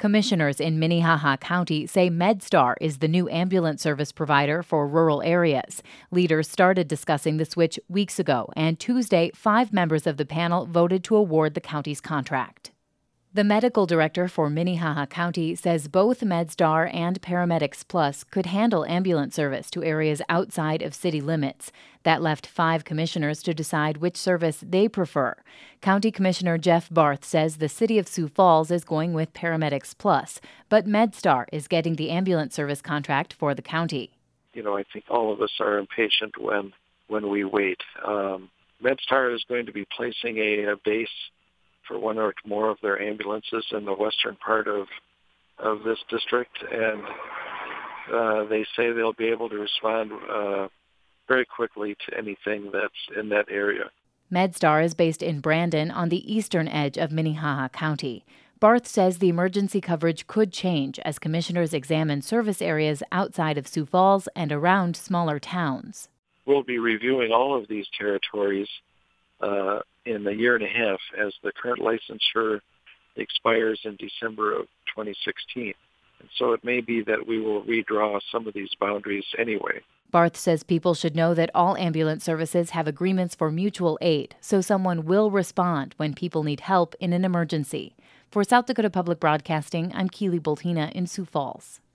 Commissioners in Minnehaha County say MedStar is the new ambulance service provider for rural areas. Leaders started discussing the switch weeks ago, and Tuesday, 5 members of the panel voted to award the county's contract. The medical director for Minnehaha County says both MedStar and Paramedics Plus could handle ambulance service to areas outside of city limits. That left 5 commissioners to decide which service they prefer. County Commissioner Jeff Barth says the city of Sioux Falls is going with Paramedics Plus, but MedStar is getting the ambulance service contract for the county. I think all of us are impatient when we wait. MedStar is going to be placing a base for one or more of their ambulances in the western part of this district, and they say they'll be able to respond very quickly to anything that's in that area. MedStar is based in Brandon on the eastern edge of Minnehaha County. Barth says the emergency coverage could change as commissioners examine service areas outside of Sioux Falls and around smaller towns. We'll be reviewing all of these territories in a year and a half as the current licensure expires in December of 2016. And so it may be that we will redraw some of these boundaries anyway. Barth says people should know that all ambulance services have agreements for mutual aid, so someone will respond when people need help in an emergency. For South Dakota Public Broadcasting, I'm Keely Boltina in Sioux Falls.